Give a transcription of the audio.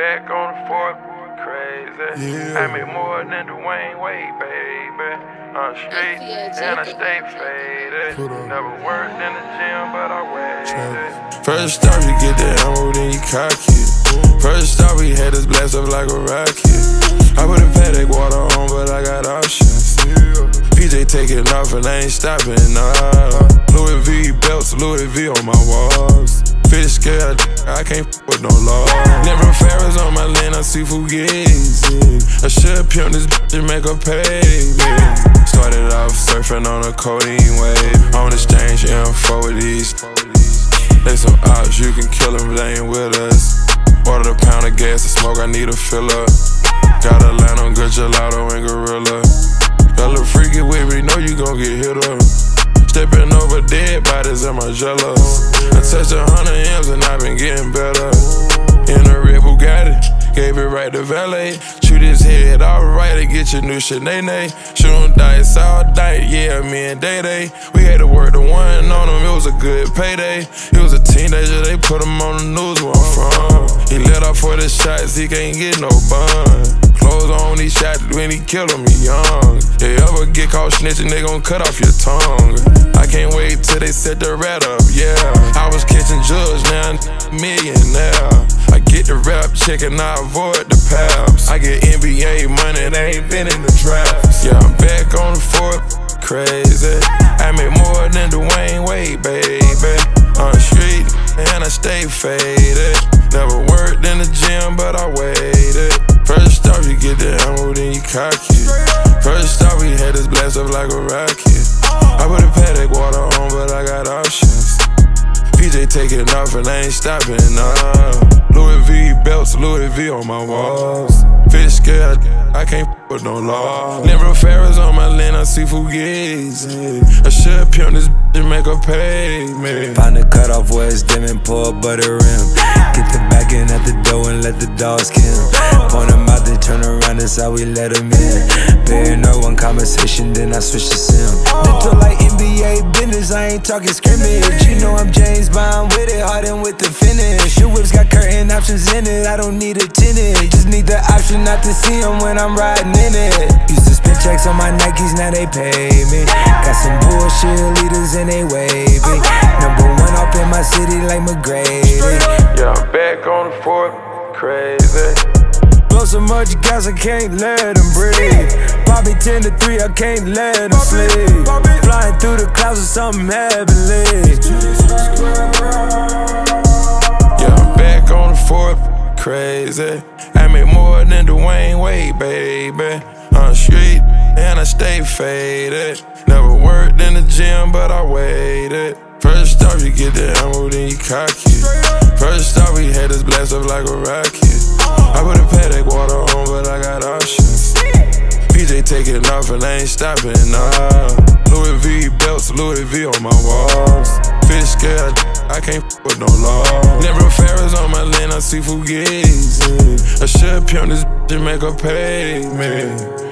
back on the fourth, crazy. Yeah. I make more than Dwayne Wade, baby. On the street, and I stay faded. Never worked in the gym, but I waited. First off, you get the ammo, then you cock it. First off, we had this blast up like a rocket. I put a Patek water on, but I got options. PJ taking off and I ain't stopping, nah. Louis V belts, Louis V on my walls. Fish scale, I can't with no law. Never Ferris on my land, I see Fugazi. I should pimp this bitch and make her pay me. Started off surfing on a codeine wave. On exchange info with these. They some ops, you can kill them, they ain't with us. Ordered a pound of gas to smoke, I need a fill-up. Got a line on good gelato and gorilla. Got a little freaky with me, know you gon' get hit up. Stepping over dead bodies, am I jealous? I touched 100 M's and I been getting better. In a red Bugatti, gave it right to valet. Shoot his head alright to get your new shit, nay. Shooting dice all night, yeah, me and Day. We had to work the one on him, it was a good payday. He was a teenager, they put him on the news where I'm from. He let off for the shots, he can't get no bun. Clothes on, he shot when he killed him, he young. They ever get caught snitching, they gon' cut off your tongue. I can't wait till they set the rat up, yeah. I was catching drugs, now I'm millionaire. I get the rap check and I avoid the paps. I get NBA money, they ain't been in the drafts. Yeah, I'm back on the fourth, crazy. I make more than Dwayne Wade, baby. On the street, and I stay faded. Never worked in the gym, but I waited. First off, you get the ammo, then you cock it. First off, we had this blast up like a rocket. I put a Patek water on, but I got options. PJ taking off and I ain't stopping, nah. Louis V belts, Louis V on my walls. Fish scale, I can't with no law. Never Ferris on my land, I see Fugazi. I should pimp this bitch and make her pay me. Find the cutoff where it's dim and pour a butter rim. Get the back in at the door and let the dogs kill. Point them out, they turn around, that's how we let them in. Paranoid one conversation, then I switch to sim. Little like NBA business, I ain't talking scrimmage. You know I'm James Bond with it, hardened with the finish. Your whips got curtain options in it, I don't need a tenant. Just need the option not to see them when I'm riding in it. Used to spend checks on my Nikes, now they pay me. Got some bullshit leaders and they wavy. Number one off in my city like McGrady. Yeah, I'm back on the fourth, crazy. Blow so much gas, I can't let them breathe. Pop me 10 to 3, I can't let them sleep. Flying through the clouds with something heavenly. Yeah, I'm back on the fourth, crazy. I make more than Dwayne Wade, baby. On the street, and I stay faded. Never worked in the gym, but I waited. First off, you get the ammo, then you cock it. First off, we had this blast up like a rocket. I put a Patek water on, but I got options. PJ taking off and I ain't stopping, nah. Louis V belts, Louis V on my walls. Fish scale, I can't with no law. Never Ferris on my land, I see Fugazi. I should pimp this bitch and make her pay me.